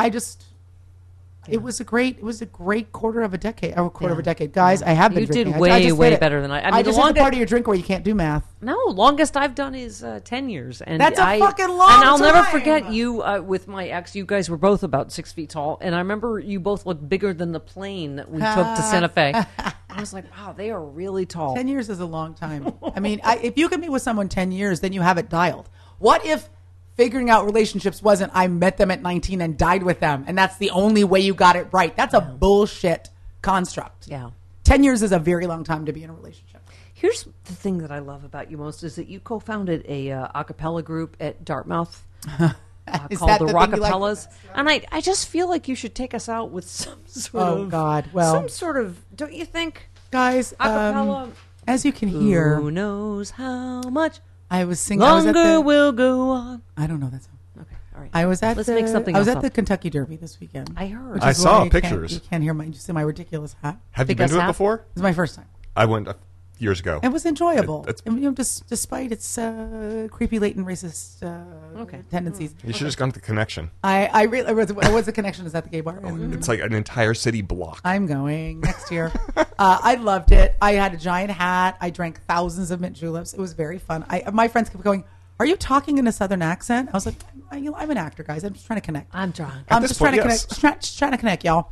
It was a great quarter of a decade. Guys, I have been drinking. You did way better than I. I mean, just hit the part of your drink where you can't do math. No, longest I've done is 10 years. And that's a fucking long And I'll time. never forget you with my ex. You guys were both about 6 feet tall. And I remember you both looked bigger than the plane that we took to Santa Fe. I was like, wow, they are really tall. 10 years is a long time. I mean, if you can be with someone 10 years, then you have it dialed. What if figuring out relationships wasn't I met them at 19 and died with them, and that's the only way you got it right? That's a bullshit construct. Yeah. 10 years is a very long time to be in a relationship. Here's the thing that I love about you most is that you co-founded a a cappella group at Dartmouth called the Rockapellas. And I just feel like you should take us out with some sort don't you think? Guys, a cappella. As you can hear. Who knows how much I was singing. Longer will go on. I don't know that song. Okay, all right. I was at the Kentucky Derby this weekend. I heard. I saw pictures. You can't hear my ridiculous hat. Have you been to it before? It's my first time. I went years ago. It was enjoyable. Despite its creepy, latent racist tendencies. You should have just gone to the Connection. What's the Connection? Is that the gay bar? It's like an entire city block. I'm going next year. I loved it. I had a giant hat. I drank thousands of mint juleps. It was very fun. My friends kept going, "Are you talking in a Southern accent?" I was like, "I'm an actor, guys. I'm just trying to connect. I'm drunk. I'm just trying to connect. Just trying to connect, y'all."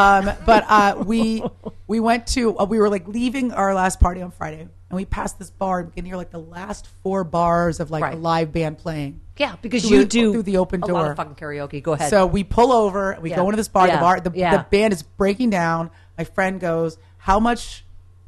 But we went to we were like leaving our last party on Friday, and we passed this bar, and we can hear like the last 4 bars of like a live band playing. Yeah, because you do through the open door. A lot of fucking karaoke. Go ahead. So we pull over, we go into this bar. The band is breaking down. My friend goes, How much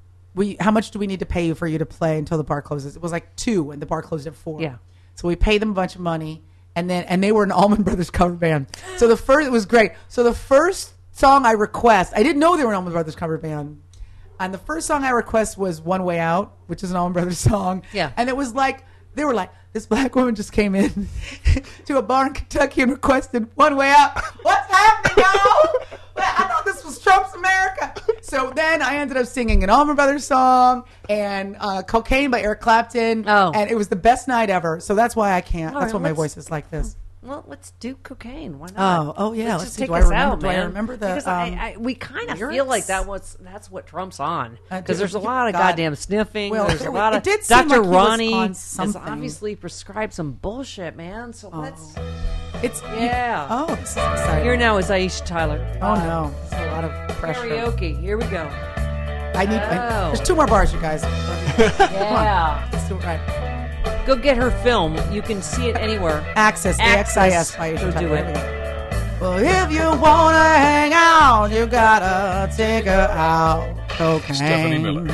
do we need to pay you for you to play until the bar closes? It was like 2, and the bar closed at 4. Yeah. So we paid them a bunch of money, and they were an Allman Brothers cover band. So it was great. So the first song I request, I didn't know they were an Allman Brothers cover band, and the first song I request was "One Way Out," which is an Allman Brothers song. Yeah. And it was like they were like, this black woman just came in to a bar in Kentucky and requested "One Way Out." What's happening, y'all? I thought this was Trump's America. So then I ended up singing an Allman Brothers song and "Cocaine" by Eric Clapton. Oh. And it was the best night ever. So that's why I can't. All that's right, why my voice is like this. Well, let's do Cocaine. Why not? Oh yeah. Let's see. take us out, do I man. remember the? Because we kind of feel like that's what Trump's on. Because there's a God. lot of goddamn sniffing. Well, there's a lot of. it did seem Dr. like he was Ronnie on has something. obviously prescribed some bullshit, man. So let's. It's Yeah. this is exciting. Here now is Aisha Tyler. Oh no, it's a lot of pressure. Karaoke. Here we go. There's 2 more bars, you guys. Yeah. Let's do it right. Go get her film. You can see it anywhere. Access. AXIS by Go do it. Well, if you wanna hang out, you gotta take her out. Cocaine. Stephanie Miller.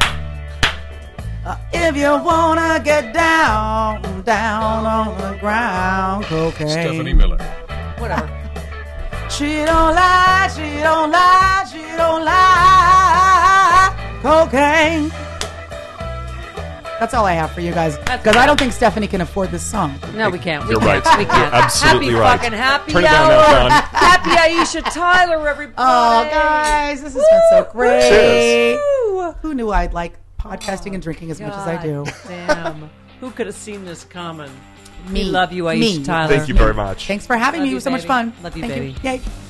If you wanna get down on the ground, cocaine. Stephanie Miller. Whatever. She don't lie, she don't lie, she don't lie. Cocaine. That's all I have for you guys. Because I don't think Stephanie can afford this song. No, we can't. You're right. We can't. You're absolutely happy right. Fucking happy Turn it hour. down now, John. Happy Aisha Tyler, everybody. Oh, guys, this has been so great. Cheers. Who knew I'd like podcasting and drinking as much as I do? Damn. Who could have seen this coming? Me. We love you, Aisha Tyler. Thank you very much. Thanks for having me. It was so much fun. Love you, Thank baby. You. Yay.